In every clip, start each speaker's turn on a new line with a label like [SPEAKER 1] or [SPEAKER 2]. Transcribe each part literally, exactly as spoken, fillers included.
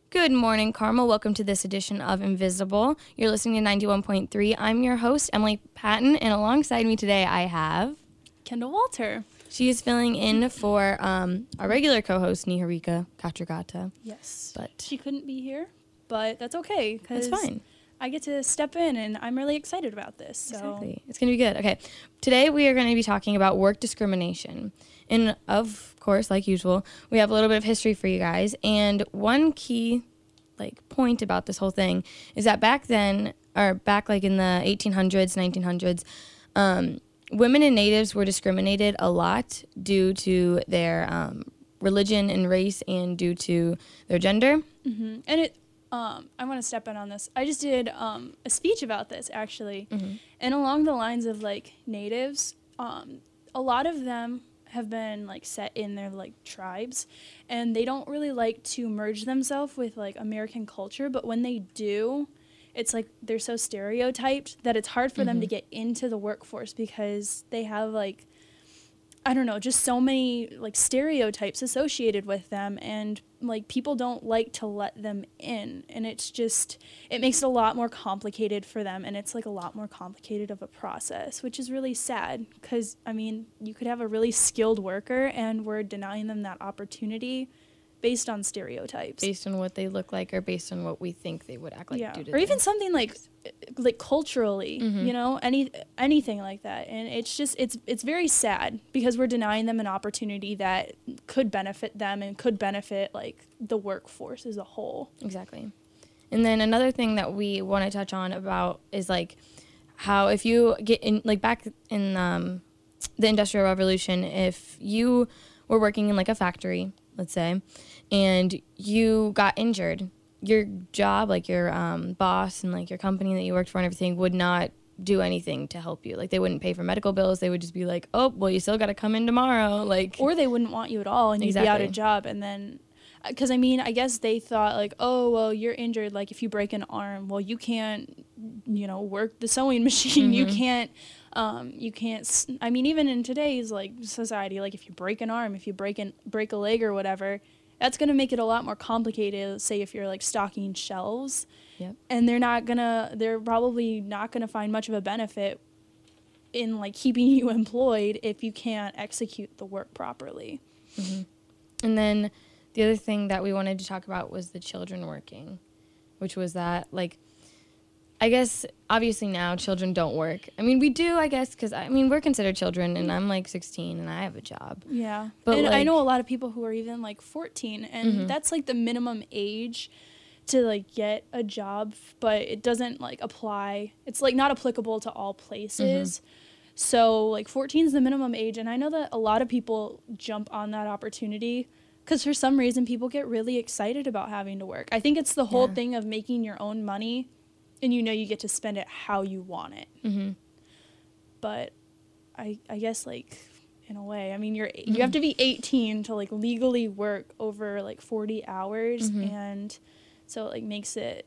[SPEAKER 1] Good morning, Carmel. Welcome to this edition of Invisible. You're listening to ninety-one point three. I'm your host, Emily Patton, and alongside me today I have...
[SPEAKER 2] Kendall Walter.
[SPEAKER 1] She is filling in for um, our regular co-host, Niharika Katragata.
[SPEAKER 2] Yes.
[SPEAKER 1] But
[SPEAKER 2] she couldn't be here, but that's okay.
[SPEAKER 1] That's fine.
[SPEAKER 2] I get to step in, and I'm really excited about this. So.
[SPEAKER 1] Exactly. It's going to be good. Okay. Today we are going to be talking about work discrimination. And of course, like usual, we have a little bit of history for you guys. And one key like point about this whole thing is that back then, or back like in the eighteen hundreds, nineteen hundreds, um, women and natives were discriminated a lot due to their um, religion and race and due to their gender.
[SPEAKER 2] Mm-hmm. And it, um, I want to step in on this. I just did um, a speech about this, actually.
[SPEAKER 1] Mm-hmm.
[SPEAKER 2] And along the lines of, like, natives, um, a lot of them have been, like, set in their, like, tribes. And they don't really like to merge themselves with, like, American culture. But when they do, it's like they're so stereotyped that it's hard for mm-hmm. them to get into the workforce because they have, like, I don't know, just so many, like, stereotypes associated with them, and, like, people don't like to let them in, and it's just, it makes it a lot more complicated for them, and it's, like, a lot more complicated of a process, which is really sad, because, I mean, you could have a really skilled worker, and we're denying them that opportunity based on stereotypes.
[SPEAKER 1] Based on what they look like or based on what we think they would act like.
[SPEAKER 2] Yeah.
[SPEAKER 1] Due to
[SPEAKER 2] or even
[SPEAKER 1] them.
[SPEAKER 2] something like like culturally, mm-hmm. you know, any anything like that. And it's just, it's it's very sad because we're denying them an opportunity that could benefit them and could benefit, like, the workforce as a whole.
[SPEAKER 1] Exactly. And then another thing that we want to touch on about is, like, how if you get in, like, back in um, the Industrial Revolution, if you were working in, like, a factory, let's say, and you got injured, your job, like your um, boss and like your company that you worked for and everything would not do anything to help you. Like, they wouldn't pay for medical bills. They would just be like, oh, well, you still got to come in tomorrow. Like,
[SPEAKER 2] or they wouldn't want you at all, and
[SPEAKER 1] exactly.
[SPEAKER 2] you'd be out of job. And then, because I mean, I guess they thought, like, oh, well, you're injured. Like, if you break an arm, well, you can't, you know, work the sewing machine. Mm-hmm. You can't. Um, you can't, I mean, even in today's, like, society, like, if you break an arm, if you break an, break a leg or whatever, that's going to make it a lot more complicated, say, if you're, like, stocking shelves.
[SPEAKER 1] Yep.
[SPEAKER 2] And they're not going to, they're probably not going to find much of a benefit in, like, keeping you employed if you can't execute the work properly.
[SPEAKER 1] Mm-hmm. And then the other thing that we wanted to talk about was the children working, which was that, like, I guess, obviously now children don't work. I mean, we do, I guess, because, I mean, we're considered children, and I'm, like, sixteen, and I have a job.
[SPEAKER 2] Yeah.
[SPEAKER 1] But
[SPEAKER 2] and
[SPEAKER 1] like,
[SPEAKER 2] I know a lot of people who are even, like, fourteen, and mm-hmm. that's, like, the minimum age to, like, get a job, but it doesn't, like, apply. It's, like, not applicable to all places. Mm-hmm. So, like, fourteen is the minimum age, and I know that a lot of people jump on that opportunity because for some reason people get really excited about having to work. I think it's the whole yeah. thing of making your own money, and you know you get to spend it how you want it.
[SPEAKER 1] Mm-hmm.
[SPEAKER 2] But I I guess, like, in a way, I mean, you're mm-hmm. you have to be eighteen to, like, legally work over, like, forty hours. Mm-hmm. And so it, like, makes it,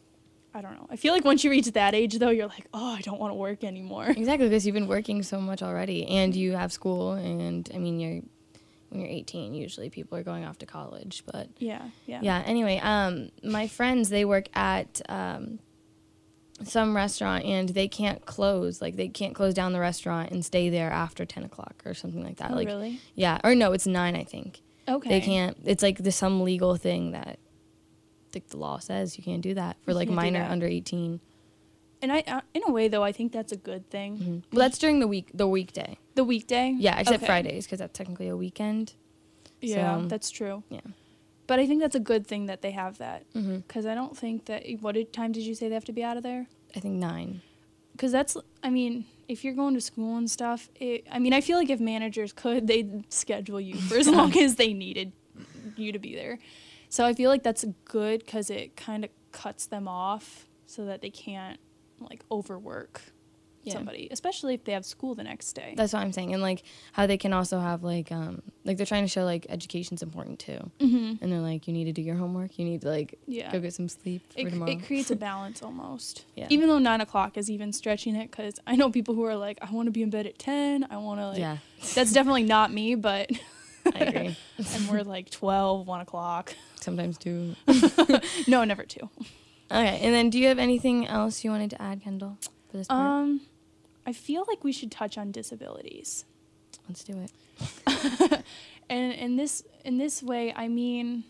[SPEAKER 2] I don't know. I feel like once you reach that age, though, you're like, oh, I don't want to work anymore.
[SPEAKER 1] Exactly, because you've been working so much already, and you have school, and, I mean, you're when you're eighteen, usually people are going off to college. But
[SPEAKER 2] yeah, yeah.
[SPEAKER 1] Yeah, anyway, um, my friends, they work at um, some restaurant, and they can't close. Like, they can't close down the restaurant and stay there after ten o'clock or something like that.
[SPEAKER 2] Oh,
[SPEAKER 1] like,
[SPEAKER 2] really?
[SPEAKER 1] Yeah, or no, it's nine, I think.
[SPEAKER 2] Okay.
[SPEAKER 1] They can't, it's like there's some legal thing that like the law says you can't do that for, like, minor under eighteen.
[SPEAKER 2] And I, uh, in a way, though, I think that's a good thing.
[SPEAKER 1] Mm-hmm. Well, that's during the week, the weekday.
[SPEAKER 2] The weekday?
[SPEAKER 1] Yeah, except
[SPEAKER 2] okay.
[SPEAKER 1] Fridays, because that's technically a weekend.
[SPEAKER 2] Yeah,
[SPEAKER 1] so,
[SPEAKER 2] that's true.
[SPEAKER 1] Yeah.
[SPEAKER 2] But I think that's a good thing that they have that.
[SPEAKER 1] Mm-hmm.
[SPEAKER 2] Because I don't think that, what did, time did you say they have to be out of there?
[SPEAKER 1] I think nine.
[SPEAKER 2] Because that's, I mean, if you're going to school and stuff, it, I mean, I feel like if managers could, they'd schedule you for as long as they needed you to be there. So I feel like that's good because it kind of cuts them off so that they can't, like, overwork yeah. somebody, especially if they have school the next day.
[SPEAKER 1] That's what I'm saying. And, like, how they can also have, like, um, like, they're trying to show, like, education's important, too.
[SPEAKER 2] Mm-hmm.
[SPEAKER 1] And they're like, you need to do your homework. You need to, like,
[SPEAKER 2] yeah.
[SPEAKER 1] go get some sleep for
[SPEAKER 2] it,
[SPEAKER 1] tomorrow.
[SPEAKER 2] It creates a balance almost.
[SPEAKER 1] Yeah.
[SPEAKER 2] Even though nine o'clock is even stretching it, because I know people who are like, I want to be in bed at ten. I want to, like,
[SPEAKER 1] yeah.
[SPEAKER 2] that's definitely not me, but
[SPEAKER 1] I agree.
[SPEAKER 2] And we're like twelve, one o'clock.
[SPEAKER 1] Sometimes two.
[SPEAKER 2] No, never two.
[SPEAKER 1] Okay, and then do you have anything else you wanted to add, Kendall, for this part?
[SPEAKER 2] Um, I feel like we should touch on disabilities.
[SPEAKER 1] Let's do it.
[SPEAKER 2] And in this in this way, I mean,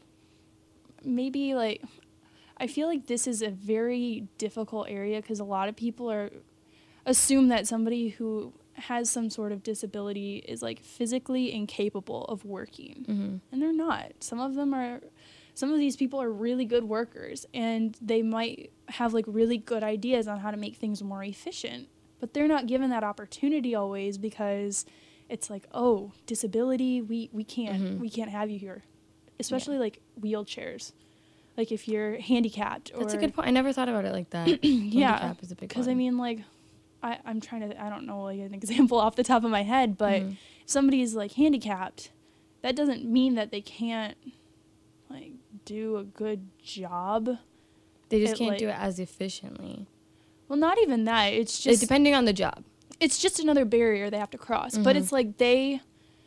[SPEAKER 2] maybe like, I feel like this is a very difficult area because a lot of people are assume that somebody who has some sort of disability is like physically incapable of working,
[SPEAKER 1] Mm-hmm.
[SPEAKER 2] and they're not. Some of them are. Some of these people are really good workers, and they might have like really good ideas on how to make things more efficient, but they're not given that opportunity always because it's like, oh, disability, we, we can't
[SPEAKER 1] Mm-hmm.
[SPEAKER 2] we can't have you here, especially yeah. like wheelchairs, like if you're handicapped. Or
[SPEAKER 1] That's a good point. I never thought about it like that.
[SPEAKER 2] Yeah,
[SPEAKER 1] Handicap is a big
[SPEAKER 2] because
[SPEAKER 1] one.
[SPEAKER 2] I mean, like, I I'm trying to I don't know like an example off the top of my head, but
[SPEAKER 1] Mm-hmm.
[SPEAKER 2] if somebody's like handicapped, that doesn't mean that they can't like do a good job.
[SPEAKER 1] They just
[SPEAKER 2] it,
[SPEAKER 1] can't
[SPEAKER 2] like,
[SPEAKER 1] do it as efficiently.
[SPEAKER 2] Well, not even that. It's
[SPEAKER 1] It's
[SPEAKER 2] just
[SPEAKER 1] depending on the job.
[SPEAKER 2] it's just another barrier they have to cross.
[SPEAKER 1] Mm-hmm.
[SPEAKER 2] But it's like they,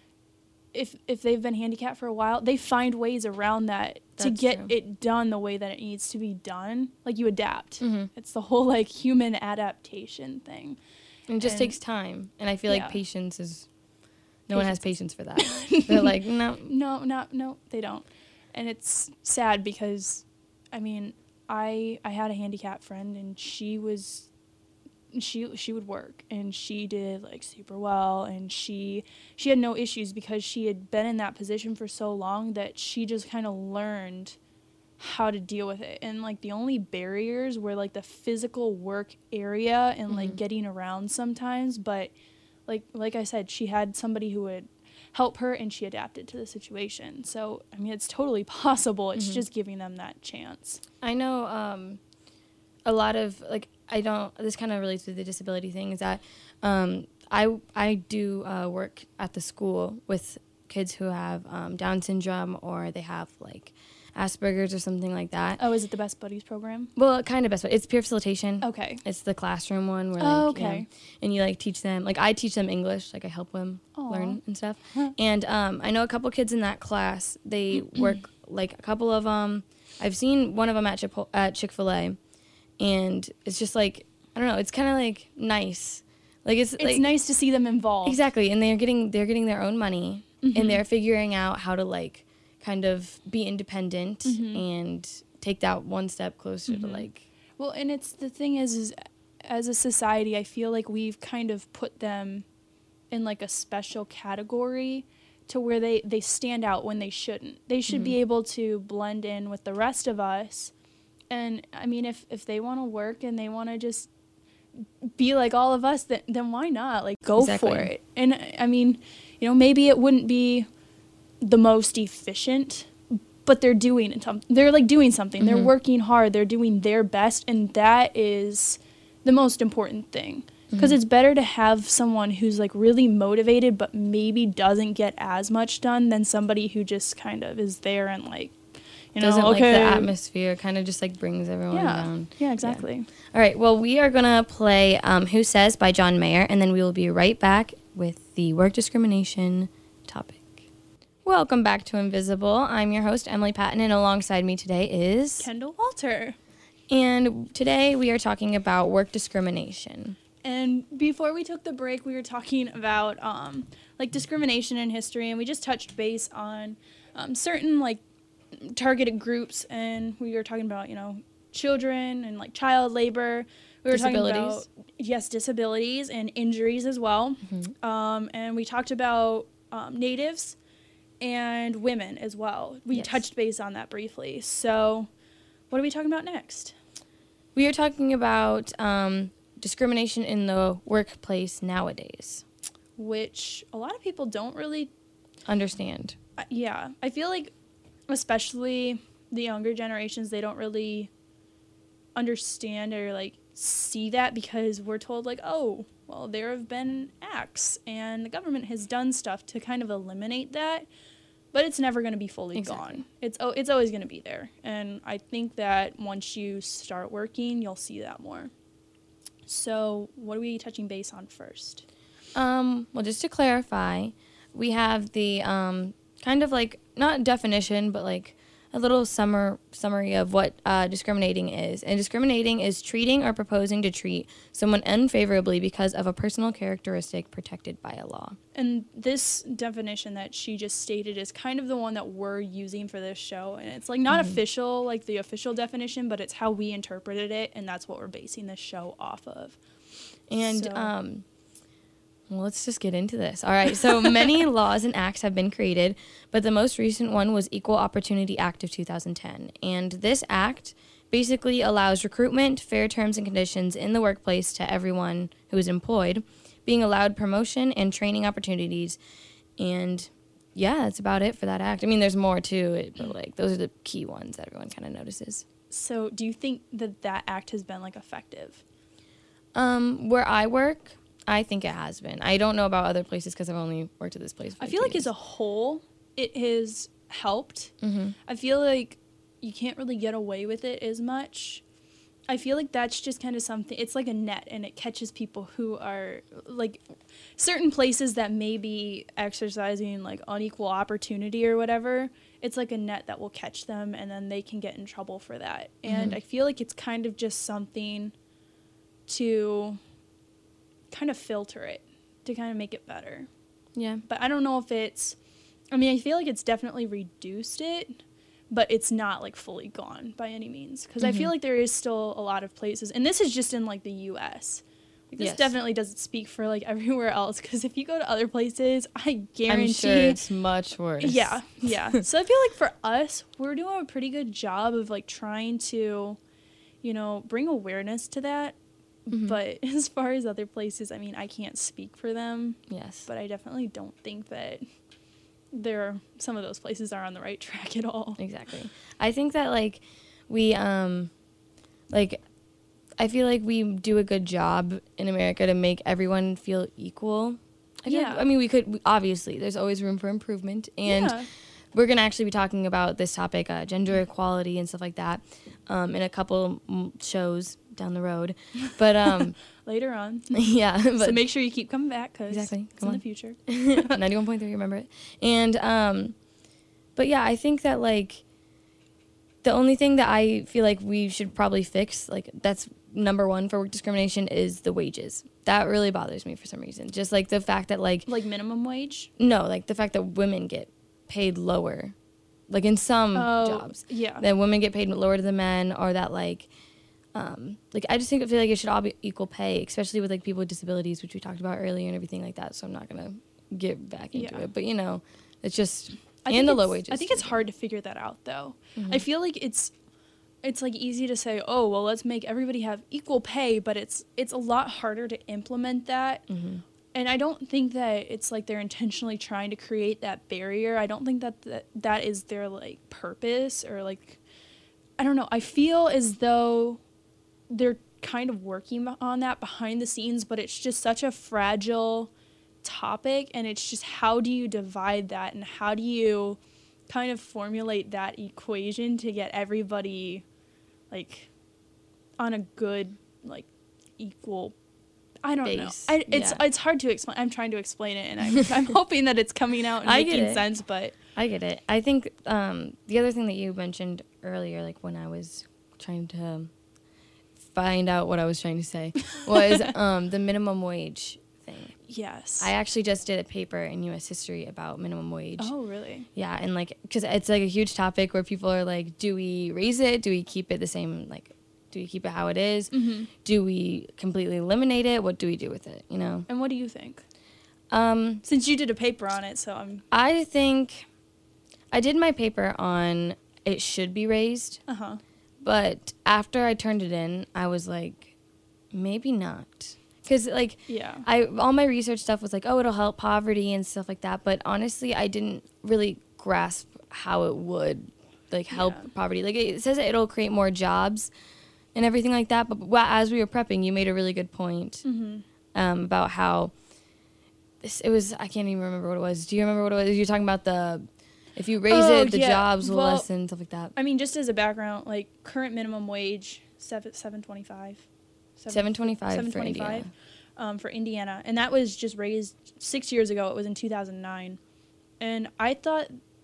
[SPEAKER 2] if if they've been handicapped for a while, they find ways around that to
[SPEAKER 1] That's
[SPEAKER 2] get
[SPEAKER 1] true.
[SPEAKER 2] it done the way that it needs to be done. Like you adapt.
[SPEAKER 1] Mm-hmm.
[SPEAKER 2] It's the whole like human adaptation thing.
[SPEAKER 1] And it just
[SPEAKER 2] And-
[SPEAKER 1] takes time. And I feel
[SPEAKER 2] Yeah.
[SPEAKER 1] like patience is, no one has
[SPEAKER 2] Patience
[SPEAKER 1] patience for that. They're like, no.
[SPEAKER 2] No, no, no, they don't. And it's sad because, I mean, I I had a handicapped friend and she was, she she would work and she did like super well and she she had no issues because she had been in that position for so long that she just kind of learned how to deal with it. And like the only barriers were like the physical work area and like
[SPEAKER 1] Mhm.
[SPEAKER 2] getting around sometimes, but like like I said, she had somebody who would help her and she adapted to the situation. So I mean it's totally possible. It's
[SPEAKER 1] Mhm.
[SPEAKER 2] just giving them that chance.
[SPEAKER 1] I know um, a lot of, like, I don't, this kind of relates to the disability thing, is that um, I, I do uh, work at the school with kids who have um, Down syndrome or they have, like, Asperger's or something like that.
[SPEAKER 2] Oh, is it the Best Buddies program?
[SPEAKER 1] Well, kind of best, but it's peer facilitation.
[SPEAKER 2] Okay.
[SPEAKER 1] It's the classroom one where, like,
[SPEAKER 2] Oh,
[SPEAKER 1] you
[SPEAKER 2] okay.
[SPEAKER 1] know, and you, like, teach them, like, I teach them English, like, I help them
[SPEAKER 2] Aw.
[SPEAKER 1] learn and stuff.
[SPEAKER 2] Huh.
[SPEAKER 1] And um, I know a couple kids in that class, they work, like, a couple of them, I've seen one of them at, Chipo- at Chick-fil-A, and it's just, like, I don't know, it's kind of, like, nice. Like, it's,
[SPEAKER 2] It's
[SPEAKER 1] like,
[SPEAKER 2] nice to see them involved.
[SPEAKER 1] exactly, and they're getting, they're getting their own money,
[SPEAKER 2] Mhm.
[SPEAKER 1] and they're figuring out how to, like, kind of be independent
[SPEAKER 2] Mhm.
[SPEAKER 1] and take that one step closer to,
[SPEAKER 2] Mhm.
[SPEAKER 1] like,
[SPEAKER 2] Well, and it's the thing is, is as a society, I feel like we've kind of put them in like a special category to where they, they stand out when they shouldn't. They should be
[SPEAKER 1] Mhm.
[SPEAKER 2] able to blend in with the rest of us. And I mean, if, if they want to work and they want to just be like all of us, then, then why not? Like, go
[SPEAKER 1] Exactly.
[SPEAKER 2] for it. And I mean, you know, maybe it wouldn't be the most efficient, but they're doing it. some- They're like doing something. They're
[SPEAKER 1] Mhm.
[SPEAKER 2] working hard. They're doing their best, and that is the most important thing. Because
[SPEAKER 1] Mhm.
[SPEAKER 2] it's better to have someone who's like really motivated, but maybe doesn't get as much done than somebody who just kind of is there and like, you know,
[SPEAKER 1] doesn't
[SPEAKER 2] okay,
[SPEAKER 1] like the atmosphere, kind of just like brings everyone
[SPEAKER 2] yeah,
[SPEAKER 1] down.
[SPEAKER 2] yeah, exactly.
[SPEAKER 1] All right, well, we are going to play um, Who Says by John Mayer, and then we will be right back with the work discrimination topic. Welcome back to Invisible. I'm your host, Emily Patton, and alongside me today is...
[SPEAKER 2] Kendall Walter.
[SPEAKER 1] And today we are talking about work discrimination.
[SPEAKER 2] And before we took the break, we were talking about um, like discrimination in history, and we just touched base on um, certain like targeted groups, and we were talking about, you know, children and like child labor. We were talking about,
[SPEAKER 1] Disabilities.
[SPEAKER 2] yes, disabilities and injuries as well.
[SPEAKER 1] Mhm.
[SPEAKER 2] Um, and we talked about um, natives and women as well. We
[SPEAKER 1] Yes.
[SPEAKER 2] touched base on that briefly. So what are we talking about next?
[SPEAKER 1] We are talking about um, discrimination in the workplace nowadays.
[SPEAKER 2] Which a lot of people don't really
[SPEAKER 1] Understand.
[SPEAKER 2] Uh, yeah, I feel like especially the younger generations, they don't really understand or like see that because we're told like, oh, well, there have been acts and the government has done stuff to kind of eliminate that, but it's never going to be fully
[SPEAKER 1] Exactly.
[SPEAKER 2] gone. It's oh, it's always going to be there, and I think that once you start working, you'll see that more. So, what are we touching base on first?
[SPEAKER 1] Um, well, just to clarify, we have the um, kind of like, not definition, but like a little summer summary of what uh, discriminating is. And discriminating is treating or proposing to treat someone unfavorably because of a personal characteristic protected by a law.
[SPEAKER 2] And this definition that she just stated is kind of the one that we're using for this show. And it's like not mm-hmm. official, like the official definition, but it's how we interpreted it. And that's what we're basing this show off of.
[SPEAKER 1] And,
[SPEAKER 2] so.
[SPEAKER 1] um, well, let's just get into this. All right. So many laws and acts have been created, but the most recent one was Equal Opportunity Act of two thousand ten. And this act basically allows recruitment, fair terms and conditions in the workplace to everyone who is employed, being allowed promotion and training opportunities. And yeah, that's about it for that act. I mean, there's more to it, but like those are the key ones that everyone kind of notices.
[SPEAKER 2] So do you think that that act has been like effective?
[SPEAKER 1] Um, where I work, I think it has been. I don't know about other places because I've only worked at this place for
[SPEAKER 2] I feel like
[SPEAKER 1] years.
[SPEAKER 2] as a whole, it has helped.
[SPEAKER 1] Mm-hmm.
[SPEAKER 2] I feel like you can't really get away with it as much. I feel like that's just kind of something, it's like a net, and it catches people who are, like, certain places that may be exercising, like, unequal opportunity or whatever. It's like a net that will catch them, and then they can get in trouble for that. Mm-hmm. And I feel like it's kind of just something to kind of filter it, to kind of make it better.
[SPEAKER 1] Yeah.
[SPEAKER 2] But I don't know if it's, I mean, I feel like it's definitely reduced it, but it's not like fully gone by any means. Because mm-hmm. I feel like there is still a lot of places, and this is just in like the U S Like, this yes. definitely doesn't speak for like everywhere else. Because if you go to other places, I guarantee.
[SPEAKER 1] I'm sure it's much worse.
[SPEAKER 2] Yeah, yeah. So I feel like for us, we're doing a pretty good job of like trying to, you know, bring awareness to that. Mm-hmm. But as far as other places, I mean, I can't speak for them.
[SPEAKER 1] Yes.
[SPEAKER 2] But I definitely don't think that there are, some of those places are on the right track at all.
[SPEAKER 1] Exactly. I think that, like, we, um, like, I feel like we do a good job in America to make everyone feel equal. I
[SPEAKER 2] yeah.
[SPEAKER 1] I mean, we could, obviously, there's always room for improvement. And
[SPEAKER 2] yeah.
[SPEAKER 1] we're going to actually be talking about this topic, uh, gender equality and stuff like that, um, in a couple shows down the road. But um
[SPEAKER 2] later on.
[SPEAKER 1] Yeah. But
[SPEAKER 2] so make sure you keep coming back, because
[SPEAKER 1] exactly.
[SPEAKER 2] it's in on. the future.
[SPEAKER 1] ninety-one point three, remember it. And um but yeah, I think that like the only thing that I feel like we should probably fix, like that's number one for work discrimination, is the wages. That really bothers me for some reason. Just like the fact that like
[SPEAKER 2] like minimum wage?
[SPEAKER 1] No, like the fact that women get paid lower. Like in some
[SPEAKER 2] oh,
[SPEAKER 1] jobs.
[SPEAKER 2] Yeah.
[SPEAKER 1] That women get paid lower than men, or that like Um, like I just think I feel like it should all be equal pay, especially with like people with disabilities, which we talked about earlier and everything like that. So I'm not gonna get back into
[SPEAKER 2] yeah.
[SPEAKER 1] it, but you know, it's just
[SPEAKER 2] I
[SPEAKER 1] and the low wages.
[SPEAKER 2] I think
[SPEAKER 1] too.
[SPEAKER 2] it's hard to figure that out though.
[SPEAKER 1] Mm-hmm.
[SPEAKER 2] I feel like it's it's like easy to say, oh well, let's make everybody have equal pay, but it's it's a lot harder to implement that.
[SPEAKER 1] Mm-hmm.
[SPEAKER 2] And I don't think that it's like they're intentionally trying to create that barrier. I don't think that that, that is their like purpose, or like I don't know. I feel as though they're kind of working on that behind the scenes, but it's just such a fragile topic, and it's just how do you divide that, and how do you kind of formulate that equation to get everybody like on a good like equal I don't
[SPEAKER 1] base.
[SPEAKER 2] know. I, it's
[SPEAKER 1] yeah.
[SPEAKER 2] it's hard to explain. I'm trying to explain it, and I'm I'm hoping that it's coming out and
[SPEAKER 1] I
[SPEAKER 2] making sense, but
[SPEAKER 1] I get it. I think um, the other thing that you mentioned earlier, like when I was trying to find out what I was trying to say, was um, the minimum wage thing.
[SPEAKER 2] Yes.
[SPEAKER 1] I actually just did a paper in U S history about minimum wage.
[SPEAKER 2] Oh, really?
[SPEAKER 1] Yeah, and like, because it's like a huge topic where people are like, do we raise it? Do we keep it the same? Like, do we keep it how it is?
[SPEAKER 2] Mm-hmm.
[SPEAKER 1] Do we completely eliminate it? What do we do with it? You know?
[SPEAKER 2] And what do you think?
[SPEAKER 1] Um,
[SPEAKER 2] Since you did a paper on it, so I'm...
[SPEAKER 1] I think I did my paper on it should be raised.
[SPEAKER 2] Uh-huh.
[SPEAKER 1] But after I turned it in, I was like, maybe not. Because, like,
[SPEAKER 2] yeah.
[SPEAKER 1] I all my research stuff was like, oh, it'll help poverty and stuff like that. But honestly, I didn't really grasp how it would, like, help
[SPEAKER 2] yeah.
[SPEAKER 1] poverty. Like, it says that it'll create more jobs and everything like that. But well, as we were prepping, you made a really good point
[SPEAKER 2] mm-hmm.
[SPEAKER 1] um, about how this, it was, I can't even remember what it was. Do you remember what it was? You're talking about the... If you raise
[SPEAKER 2] oh,
[SPEAKER 1] it, the
[SPEAKER 2] yeah.
[SPEAKER 1] jobs will
[SPEAKER 2] well,
[SPEAKER 1] lessen, stuff like that.
[SPEAKER 2] I mean, just as a background, like, current minimum wage, seven seven twenty five.
[SPEAKER 1] Seven twenty five for Indiana.
[SPEAKER 2] Um, for Indiana, and that was just raised six years ago. It was in two thousand nine, and I thought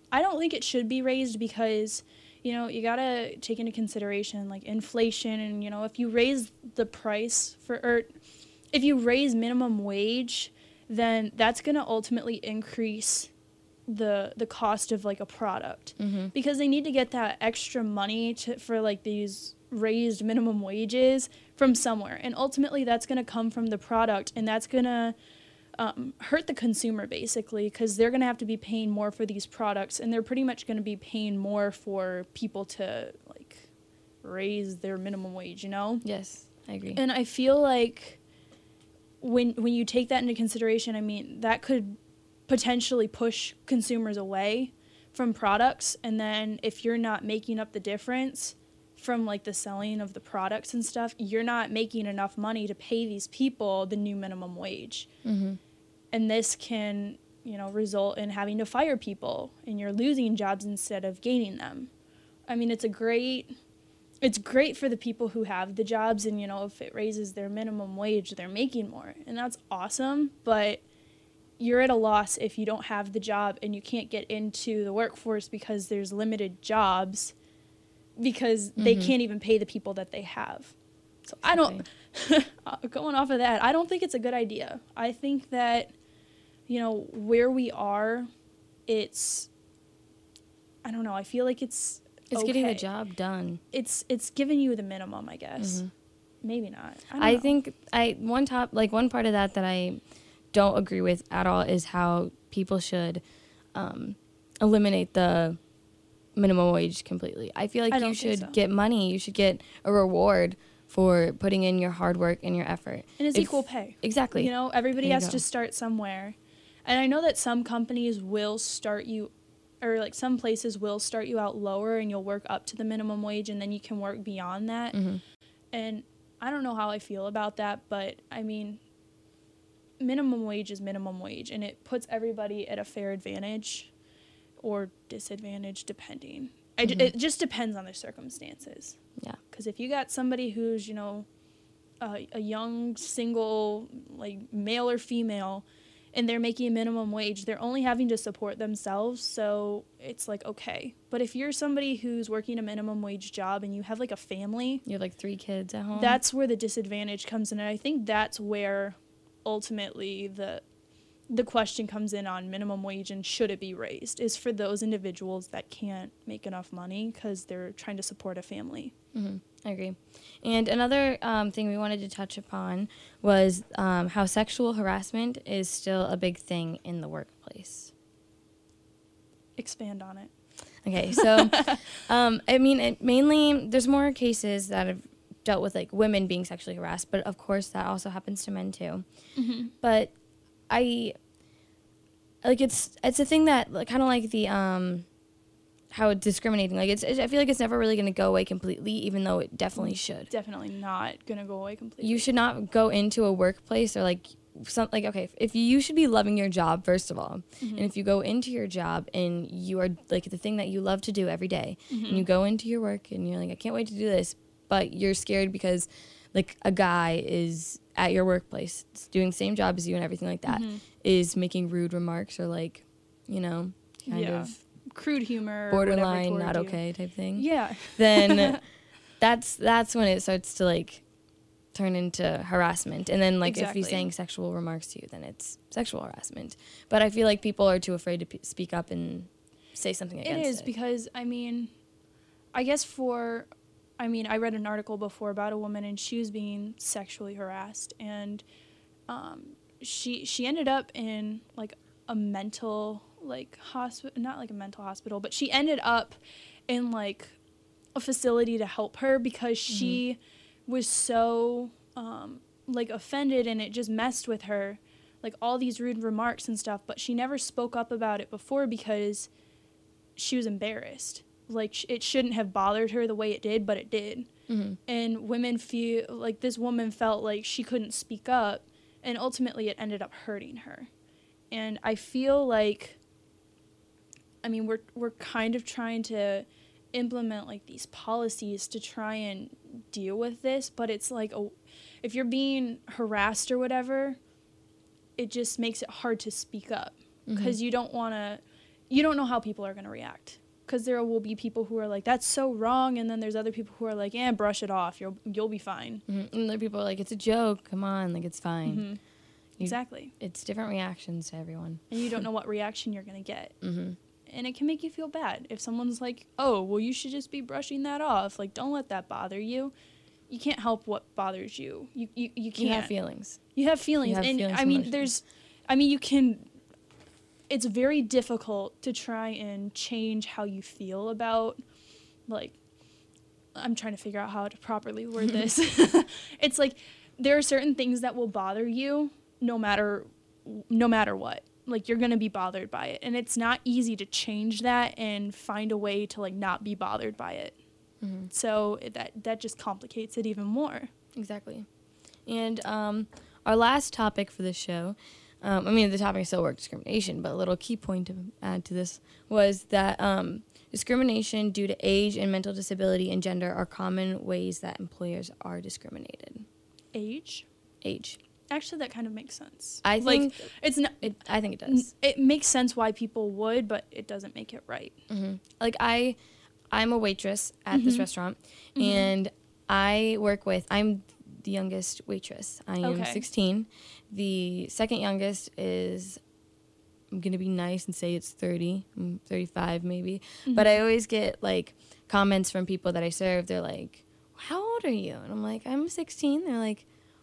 [SPEAKER 2] I don't think it should be raised because, you know, you got to take into consideration like inflation, and, you know, if you raise the price for, or if you raise minimum wage, then that's going to ultimately increase the the cost of like a product,
[SPEAKER 1] Mm-hmm.
[SPEAKER 2] because they need to get that extra money to, for like these raised minimum wages from somewhere, and ultimately that's going to come from the product, and that's going to um, hurt the consumer basically, because they're going to have to be paying more for these products, and they're pretty much going to be paying more for people to like raise their minimum wage, you know?
[SPEAKER 1] Yes, I agree.
[SPEAKER 2] And I feel like when when you take that into consideration, I mean, that could potentially push consumers away from products, and then if you're not making up the difference from like the selling of the products and stuff, you're not making enough money to pay these people the new minimum wage.
[SPEAKER 1] Mm-hmm.
[SPEAKER 2] And this can, you know, result in having to fire people, and you're losing jobs instead of gaining them. I mean, it's a great it's great for the people who have the jobs, and, you know, if it raises their minimum wage, they're making more, and that's awesome, but you're at a loss if you don't have the job and you can't get into the workforce because there's limited jobs, because mm-hmm. they can't even pay the people that they have. So I don't, going off of that, I don't think it's a good idea. I think that, you know, where we are, it's, I don't know, I feel like it's
[SPEAKER 1] It's
[SPEAKER 2] okay.
[SPEAKER 1] getting the job done.
[SPEAKER 2] It's it's giving you the minimum, I guess.
[SPEAKER 1] Mm-hmm.
[SPEAKER 2] Maybe not. I, don't
[SPEAKER 1] I
[SPEAKER 2] know.
[SPEAKER 1] think I one top like one part of that that I don't agree with at all is how people should um, eliminate the minimum wage completely. I feel like
[SPEAKER 2] I
[SPEAKER 1] you
[SPEAKER 2] don't
[SPEAKER 1] should
[SPEAKER 2] think so.
[SPEAKER 1] get money. You should get a reward for putting in your hard work and your effort.
[SPEAKER 2] And it's
[SPEAKER 1] If-
[SPEAKER 2] equal pay.
[SPEAKER 1] Exactly.
[SPEAKER 2] You know, everybody
[SPEAKER 1] There you
[SPEAKER 2] has
[SPEAKER 1] go.
[SPEAKER 2] to start somewhere. And I know that some companies will start you, or like some places will start you out lower, and you'll work up to the minimum wage, and then you can work beyond that.
[SPEAKER 1] Mm-hmm.
[SPEAKER 2] And I don't know how I feel about that, but I mean, minimum wage is minimum wage, and it puts everybody at a fair advantage or disadvantage, depending. I
[SPEAKER 1] Mm-hmm.
[SPEAKER 2] j- it just depends on their circumstances.
[SPEAKER 1] Yeah.
[SPEAKER 2] Because if you got somebody who's, you know, uh, a young, single, like, male or female, and they're making a minimum wage, they're only having to support themselves, so it's like, okay. But if you're somebody who's working a minimum wage job and you have, like, a family,
[SPEAKER 1] You have like three kids at home.
[SPEAKER 2] that's where the disadvantage comes in. And I think that's where ultimately the the question comes in on minimum wage and should it be raised, is for those individuals that can't make enough money because they're trying to support a family.
[SPEAKER 1] Mm-hmm. I agree. And another um, thing we wanted to touch upon was um, how sexual harassment is still a big thing in the workplace.
[SPEAKER 2] Expand on it.
[SPEAKER 1] Okay, so um, I mean, it mainly there's more cases that have dealt with like women being sexually harassed, but of course that also happens to men too.
[SPEAKER 2] Mm-hmm.
[SPEAKER 1] But I like it's it's a thing that like, kind of like the um how it's discriminating. Like it's, I feel like it's never really going to go away completely, even though it definitely should.
[SPEAKER 2] Definitely not going to go away completely.
[SPEAKER 1] You should not go into a workplace or like some like okay, if, if you should be loving your job first of all,
[SPEAKER 2] Mm-hmm.
[SPEAKER 1] and if you go into your job and you are like the thing that you love to do every day,
[SPEAKER 2] Mm-hmm.
[SPEAKER 1] and you go into your work and you're like I can't wait to do this, but you're scared because like a guy is at your workplace doing the same job as you and everything like that,
[SPEAKER 2] Mhm.
[SPEAKER 1] is making rude remarks or like, you know, kind
[SPEAKER 2] Yeah.
[SPEAKER 1] of
[SPEAKER 2] Crude humor, or whatever
[SPEAKER 1] borderline
[SPEAKER 2] toward
[SPEAKER 1] not
[SPEAKER 2] you.
[SPEAKER 1] okay type thing.
[SPEAKER 2] Yeah.
[SPEAKER 1] Then that's that's when it starts to like turn into harassment. And then like
[SPEAKER 2] Exactly.
[SPEAKER 1] if he's saying sexual remarks to you, then it's sexual harassment. But I feel like people are too afraid to p- speak up and say something
[SPEAKER 2] It
[SPEAKER 1] against it.
[SPEAKER 2] is because, I mean, I guess for, I mean, I read an article before about a woman and she was being sexually harassed, and um, she she ended up in like a mental like hospital, not like a mental hospital, but she ended up in like a facility to help her because she mm-hmm. was so um, like offended, and it just messed with her, like all these rude remarks and stuff, but she never spoke up about it before because she was embarrassed. Like sh- it shouldn't have bothered her the way it did, but it did.
[SPEAKER 1] Mm-hmm.
[SPEAKER 2] And women feel like this woman felt like she couldn't speak up, and ultimately it ended up hurting her. And I feel like, I mean, we're we're kind of trying to implement like these policies to try and deal with this, but it's like a, if you're being harassed or whatever, it just makes it hard to speak up because mm-hmm. you don't want to you don't know how people are going to react. Because there will be people who are like, that's so wrong. And then there's other people who are like, eh, brush it off. You'll, you'll be fine.
[SPEAKER 1] Mm-hmm. And other people are like, it's a joke. Come on. Like, it's fine.
[SPEAKER 2] Mm-hmm.
[SPEAKER 1] You,
[SPEAKER 2] exactly.
[SPEAKER 1] It's different reactions to everyone.
[SPEAKER 2] And you don't know what reaction you're going to get.
[SPEAKER 1] Mm-hmm.
[SPEAKER 2] And it can make you feel bad. If someone's like, oh, well, you should just be brushing that off. Like, don't let that bother you. You can't help what bothers you. You you, you can't.
[SPEAKER 1] You have feelings.
[SPEAKER 2] You have feelings.
[SPEAKER 1] You have
[SPEAKER 2] and
[SPEAKER 1] feelings
[SPEAKER 2] I mean,
[SPEAKER 1] emotions.
[SPEAKER 2] there's, I mean, you can, it's very difficult to try and change how you feel about, like, I'm trying to figure out how to properly word this. It's like, there are certain things that will bother you no matter, no matter what. Like, you're going to be bothered by it. And it's not easy to change that and find a way to, like, not be bothered by it.
[SPEAKER 1] Mm-hmm.
[SPEAKER 2] So that that just complicates it even more.
[SPEAKER 1] Exactly. And um, our last topic for this show, um, I mean, the topic is still work discrimination, but a little key point to add to this was that um, discrimination due to age and mental disability and gender are common ways that employers are discriminated.
[SPEAKER 2] Age?
[SPEAKER 1] Age.
[SPEAKER 2] Actually, that kind of makes sense.
[SPEAKER 1] I think
[SPEAKER 2] like, it's not.
[SPEAKER 1] it, I think it does.
[SPEAKER 2] It makes sense why people would, but it doesn't make it right.
[SPEAKER 1] Mm-hmm. Like I, I'm a waitress at mm-hmm. this restaurant, mm-hmm. and I work with. I'm the youngest waitress. I am
[SPEAKER 2] okay.
[SPEAKER 1] sixteen. The second youngest is. I'm gonna be nice and say it's thirty. I'm thirty-five maybe, mm-hmm. but I always get like comments from people that I serve. They're like, "How old are you?" And I'm like, "I'm sixteen." They're like,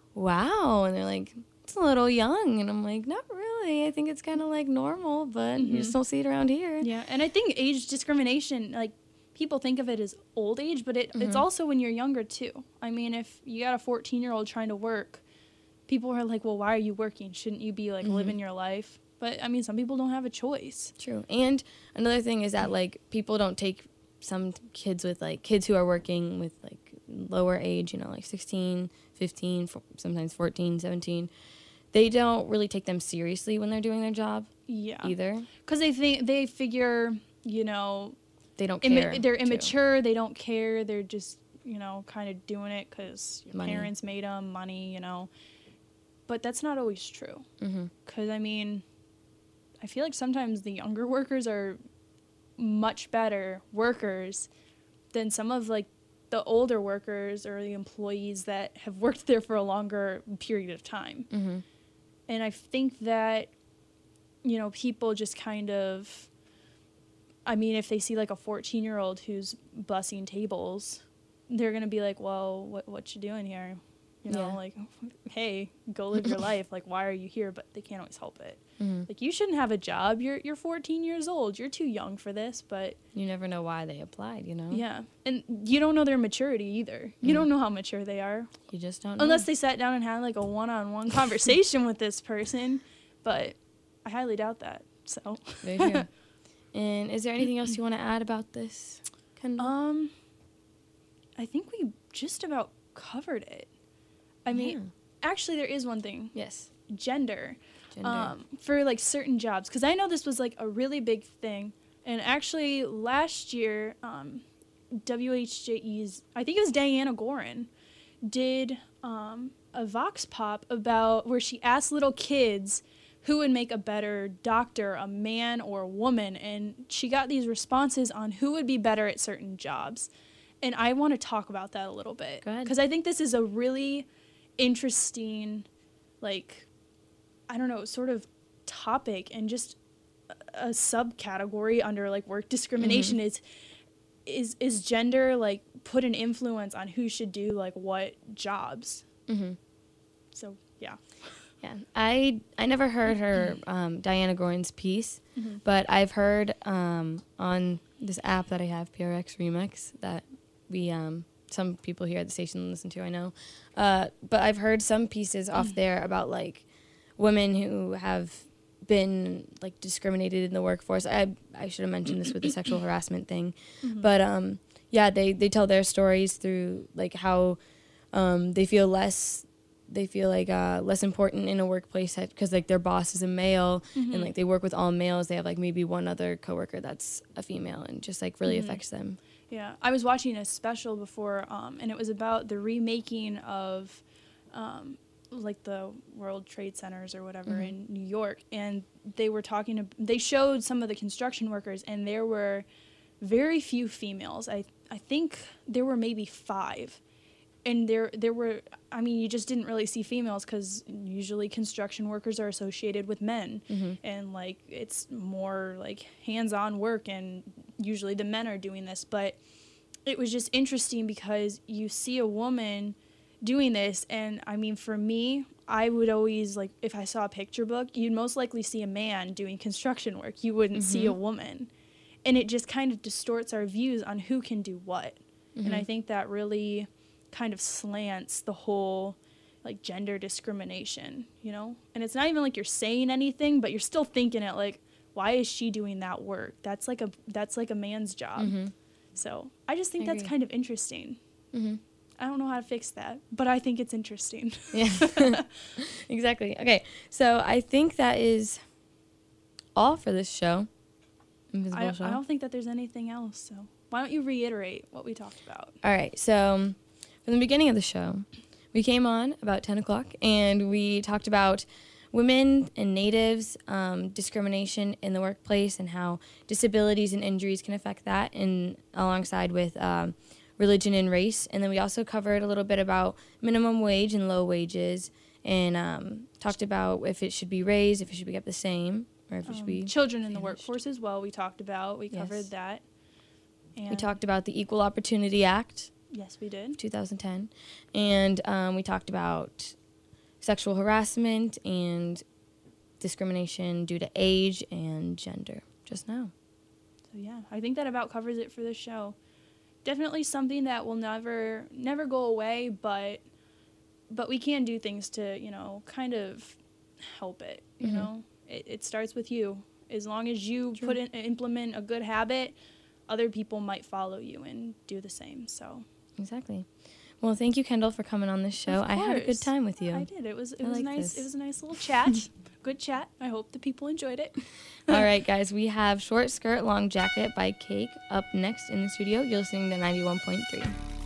[SPEAKER 1] "Wow," and they're like, "It's a little young," and I'm like, "Not really. I think it's kind of like normal, but mm-hmm. you just don't see it around here."
[SPEAKER 2] Yeah, and I think age discrimination, like, people think of it as old age, but it, mm-hmm. it's also when you're younger too. I mean, if you got a fourteen-year-old trying to work, people are like, "Well, why are you working? Shouldn't you be like mm-hmm. living your life?" But I mean, some people don't have a choice.
[SPEAKER 1] True. And another thing is that like people don't take some kids with like kids who are working with like lower age, you know, like sixteen, fifteen, sometimes fourteen, seventeen. They don't really take them seriously when they're doing their job.
[SPEAKER 2] Yeah.
[SPEAKER 1] Either.
[SPEAKER 2] Because they think they figure, you know,
[SPEAKER 1] they don't care.
[SPEAKER 2] Imma- they're immature. Too. They don't care. They're just, you know, kind of doing it because your money. Parents made them, money, you know. But that's not always true. Because mm-hmm. I mean, I feel like sometimes the younger workers are much better workers than some of like the older workers or the employees that have worked there for a longer period of time. Mm-hmm. And I think that, you know, people just kind of, I mean, if they see like a fourteen-year-old who's bussing tables, they're going to be like, well, what what you doing here? You know, yeah. like, hey, go live your life. Like, why are you here? But they can't always help it. Mm-hmm. Like, you shouldn't have a job. You're you're fourteen years old. You're too young for this, but...
[SPEAKER 1] You never know why they applied, you know?
[SPEAKER 2] Yeah. And you don't know their maturity either. Mm-hmm. You don't know how mature they are.
[SPEAKER 1] You just don't know.
[SPEAKER 2] Unless they sat down and had, like, a one-on-one conversation with this person. But I highly doubt that, so...
[SPEAKER 1] Very true. And is there anything else you want to add about this?
[SPEAKER 2] Kendall? Um, I think we just about covered it. I mean, yeah. Actually, there is one thing.
[SPEAKER 1] Yes.
[SPEAKER 2] Gender.
[SPEAKER 1] Gender.
[SPEAKER 2] Um, for, like, certain jobs. Because I know this was, like, a really big thing. And actually, last year, um, W H J E's, I think it was Diana Gorin, did um, a Vox Pop about where she asked little kids who would make a better doctor, a man or a woman. And she got these responses on who would be better at certain jobs. And I want to talk about that a little bit.
[SPEAKER 1] Go ahead.
[SPEAKER 2] Because I think this is a really... interesting, like, I don't know, sort of topic and just a, a subcategory under like work discrimination mm-hmm. is is is gender like put an influence on who should do like what jobs. Mm-hmm. So yeah,
[SPEAKER 1] yeah. I I never heard her um, Diana Gorin's piece, mm-hmm. but I've heard um, on this app that I have, P R X Remix, that we um. some people here at the station listen to, I know. Uh, but I've heard some pieces off there about, like, women who have been, like, discriminated in the workforce. I I should have mentioned this with the sexual harassment thing. Mm-hmm. But, um, yeah, they, they tell their stories through, like, how um, they feel less, they feel, like, uh, less important in a workplace because, like, their boss is a male mm-hmm. and, like, they work with all males. They have, like, maybe one other coworker that's a female and just, like, really mm-hmm. affects them.
[SPEAKER 2] Yeah, I was watching a special before, um, and it was about the remaking of, um, like the World Trade Centers or whatever
[SPEAKER 1] Mm-hmm.
[SPEAKER 2] in New York, and they were talking to, they showed some of the construction workers, and there were very few females. I I think there were maybe five. And there there were, I mean, you just didn't really see females because usually construction workers are associated with men.
[SPEAKER 1] Mm-hmm.
[SPEAKER 2] And, like, it's more, like, hands-on work, and usually the men are doing this. But it was just interesting because you see a woman doing this, and, I mean, for me, I would always, like, if I saw a picture book, you'd most likely see a man doing construction work. You wouldn't
[SPEAKER 1] Mm-hmm.
[SPEAKER 2] see a woman. And it just kind of distorts our views on who can do what.
[SPEAKER 1] Mm-hmm.
[SPEAKER 2] And I think that really kind of slants the whole like gender discrimination, you know? And it's not even like you're saying anything, but you're still thinking it like, why is she doing that work? That's like a that's like a man's job.
[SPEAKER 1] Mm-hmm.
[SPEAKER 2] So I just think
[SPEAKER 1] I
[SPEAKER 2] that's
[SPEAKER 1] agree.
[SPEAKER 2] kind of interesting.
[SPEAKER 1] Mm-hmm.
[SPEAKER 2] I don't know how to fix that, but I think it's interesting.
[SPEAKER 1] Yeah, exactly. Okay, so I think that is all for this show. Invisible
[SPEAKER 2] I,
[SPEAKER 1] show.
[SPEAKER 2] I don't think that there's anything else. So why don't you reiterate what we talked about?
[SPEAKER 1] All right, so from the beginning of the show, we came on about ten o'clock, and we talked about women and natives, um, discrimination in the workplace, and how disabilities and injuries can affect that, and alongside with um, religion and race. And then we also covered a little bit about minimum wage and low wages, and um, talked about if it should be raised, if it should be kept the same, or if it should
[SPEAKER 2] Um,
[SPEAKER 1] be
[SPEAKER 2] children in the
[SPEAKER 1] vanished.
[SPEAKER 2] workforce as well. We talked about. We
[SPEAKER 1] Yes.
[SPEAKER 2] covered that. And
[SPEAKER 1] We talked about the Equal Opportunity Act,
[SPEAKER 2] Yes, we did.
[SPEAKER 1] two thousand ten, and um, we talked about sexual harassment and discrimination due to age and gender just now.
[SPEAKER 2] So yeah, I think that about covers it for this show. Definitely something that will never never go away, but but we can do things to, you know, kind of help it, you
[SPEAKER 1] Mhm.
[SPEAKER 2] know. It it starts with you. As long as you
[SPEAKER 1] True.
[SPEAKER 2] put in implement a good habit, other people might follow you and do the same. So
[SPEAKER 1] Exactly. Well, thank you, Kendall, for coming on this show.
[SPEAKER 2] Of
[SPEAKER 1] I had a good
[SPEAKER 2] course.
[SPEAKER 1] time with you.
[SPEAKER 2] I did. It was it
[SPEAKER 1] I
[SPEAKER 2] was
[SPEAKER 1] like
[SPEAKER 2] nice.
[SPEAKER 1] this.
[SPEAKER 2] It was a nice little chat. Good chat. I hope the people enjoyed it.
[SPEAKER 1] All right, guys, we have Short Skirt, Long Jacket by Cake up next in the studio. You're listening to ninety-one point three.